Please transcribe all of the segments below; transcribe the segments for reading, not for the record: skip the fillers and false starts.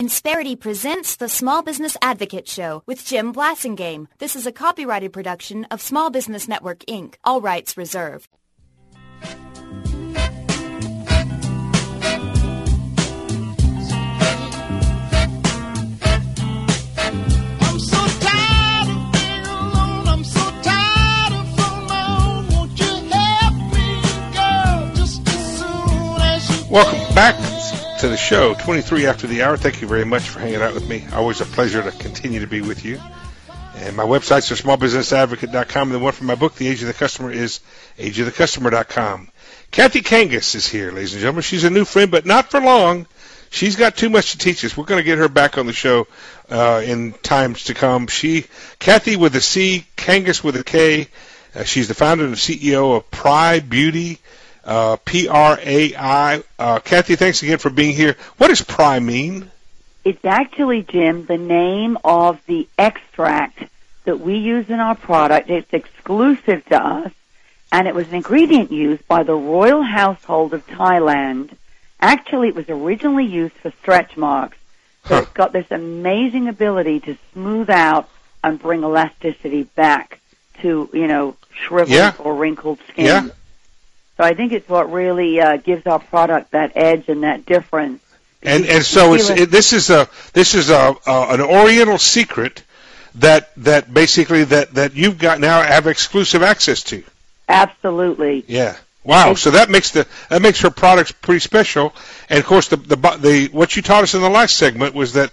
Insperity presents the Small Business Advocate Show with Jim Blasingame. This is a copyrighted production of Small Business Network, Inc., all rights reserved. Welcome back to the show, 23 after the hour. Thank you very much for hanging out with me. Always a pleasure to continue to be with you. And my websites are smallbusinessadvocate.com, and the one from my book, The Age of the Customer, is ageofthecustomer.com. Kathy Kangas is here, ladies and gentlemen. She's a new friend, but not for long. She's got too much to teach us. We're going to get her back on the show in times to come. Kathy with a C, Kangas with a K. She's the founder and CEO of Prai Beauty. P-R-A-I. Kathy, thanks again for being here. What does Prai mean? It's actually, Jim, the name of the extract that we use in our product. It's exclusive to us, and it was an ingredient used by the royal household of Thailand. Actually, it was originally used for stretch marks. So It's got this amazing ability to smooth out and bring elasticity back to, shriveled or wrinkled skin. Yeah. So I think it's what really gives our product that edge and that difference. And so this is an Oriental secret that basically that you've got now have exclusive access to. Absolutely. Yeah. Wow. So that makes her products pretty special. And of course the what you taught us in the last segment was that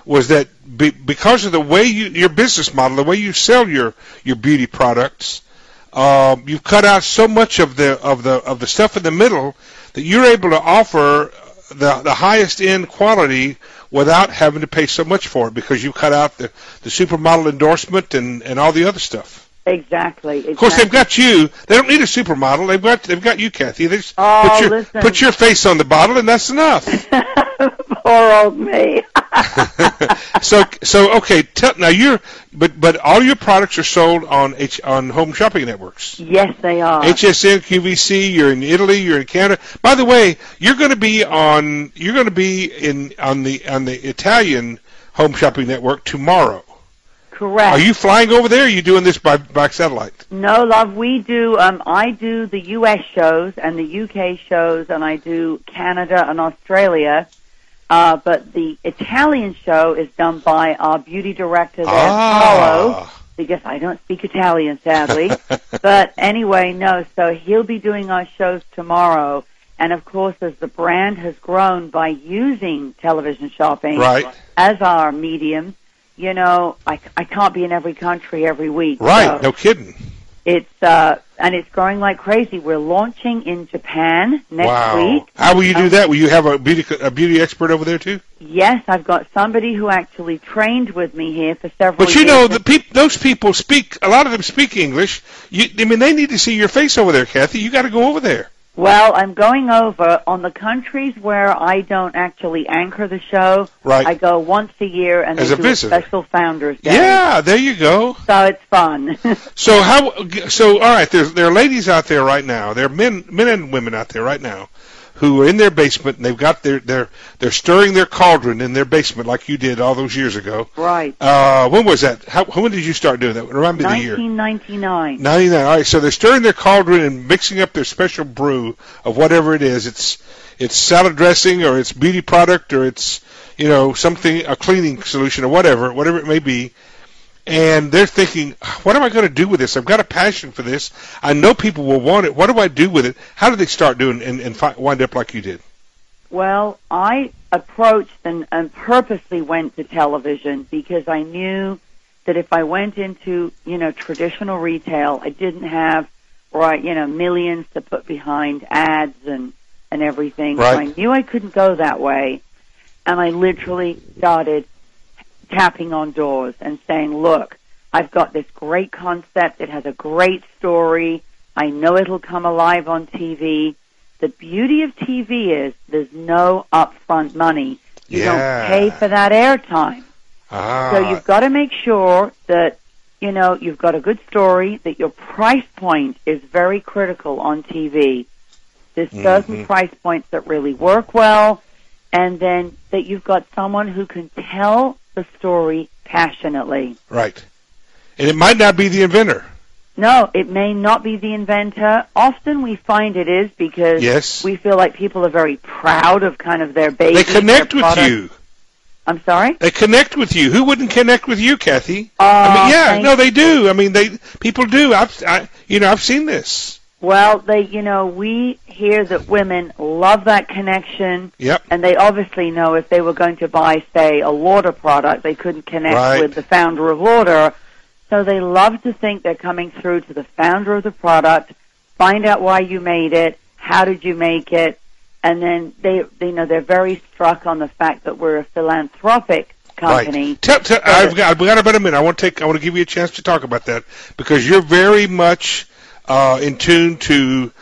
because of the way your business model, the way you sell your beauty products. You've cut out so much of the stuff in the middle that you're able to offer the highest end quality without having to pay so much for it because you cut out the supermodel endorsement and all the other stuff. Exactly. Of course, they've got you. They don't need a supermodel. They've got you, Kathy. They just put your face on the bottle, and that's enough. Poor old me. So okay. Now but all your products are sold on home shopping networks. Yes, they are. HSN, QVC. You're in Italy. You're in Canada. By the way, you're going to be on the Italian home shopping network tomorrow. Correct. Are you flying over there, or are you doing this by satellite? No, love, we do, I do the U.S. shows and the UK shows, and I do Canada and Australia, but the Italian show is done by our beauty director there, Paolo, because I don't speak Italian, sadly. But anyway, no, so he'll be doing our shows tomorrow, and of course, as the brand has grown by using television shopping as our medium, I can't be in every country every week. Right, so no kidding. It's and it's growing like crazy. We're launching in Japan next week. How will you do that? Will you have a beauty expert over there too? Yes, I've got somebody who actually trained with me here for several years. But those people speak. A lot of them speak English. They need to see your face over there, Kathy. You got to go over there. Well, I'm going over on the countries where I don't actually anchor the show. Right. I go once a year and they do a special Founders Day. Yeah, there you go. So it's fun. So all right, there are ladies out there right now. There are men and women out there right now who are in their basement and they've got they're stirring their cauldron in their basement like you did all those years ago. Right. When was that? When did you start doing that? Remind me the year. 1999. 99. All right. So they're stirring their cauldron and mixing up their special brew of whatever it is. It's salad dressing or it's beauty product or it's something, a cleaning solution or whatever it may be. And they're thinking, what am I going to do with this? I've got a passion for this. I know people will want it. What do I do with it? How do they start doing and wind up like you did? Well, I approached and purposely went to television because I knew that if I went into, traditional retail, I didn't have, millions to put behind ads and everything. Right. So I knew I couldn't go that way. And I literally started tapping on doors and saying, look, I've got this great concept. It has a great story. I know it'll come alive on TV. The beauty of TV is there's no upfront money. You don't pay for that airtime. So you've got to make sure that, you've got a good story, that your price point is very critical on TV. There's certain price points that really work well. and then that you've got someone who can tell the story passionately. Right. And it might not be the inventor. No, it may not be the inventor. Often we find it is because we feel like people are very proud of kind of their baby. They connect with you. I'm sorry? They connect with you. Who wouldn't connect with you, Kathy? They do. I mean, people do. I've seen this. Well, we hear that women love that connection. Yep. And they obviously know if they were going to buy, say, a Lauder product, they couldn't connect with the founder of Lauder. So they love to think they're coming through to the founder of the product, find out why you made it, how did you make it, and then they're very struck on the fact that we're a philanthropic company. Right. I've got about a minute. I want to give you a chance to talk about that because you're very much in tune to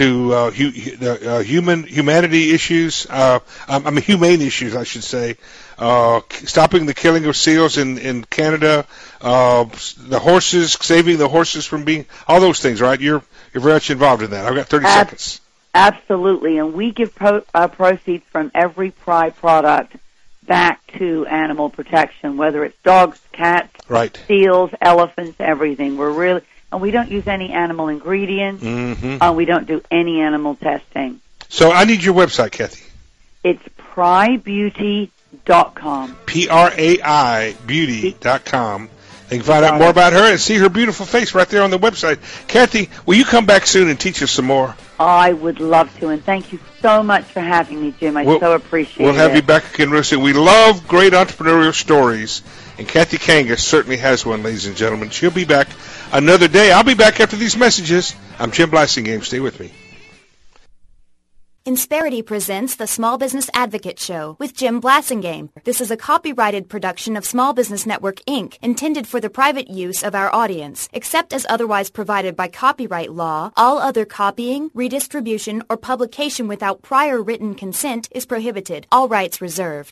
humanity issues. Humane issues, I should say. Stopping the killing of seals in Canada, the horses, saving the horses from being, all those things, right? You're very much involved in that. I've got 30 seconds. Absolutely, and we give proceeds from every Pride product back to animal protection, whether it's dogs, cats, seals, elephants, everything. And we don't use any animal ingredients. Mm-hmm. We don't do any animal testing. So I need your website, Kathy. It's PraiBeauty.com. PRAI Beauty.com. You can find out more about her and see her beautiful face right there on the website. Kathy, will you come back soon and teach us some more? I would love to, and thank you so much for having me, Jim. I so appreciate it. We'll have you back again real soon. We love great entrepreneurial stories, and Kathy Kangas certainly has one, ladies and gentlemen. She'll be back another day. I'll be back after these messages. I'm Jim Blasingame. Stay with me. Insperity presents the Small Business Advocate Show with Jim Blasingame. This is a copyrighted production of Small Business Network, Inc., intended for the private use of our audience. Except as otherwise provided by copyright law, all other copying, redistribution, or publication without prior written consent is prohibited. All rights reserved.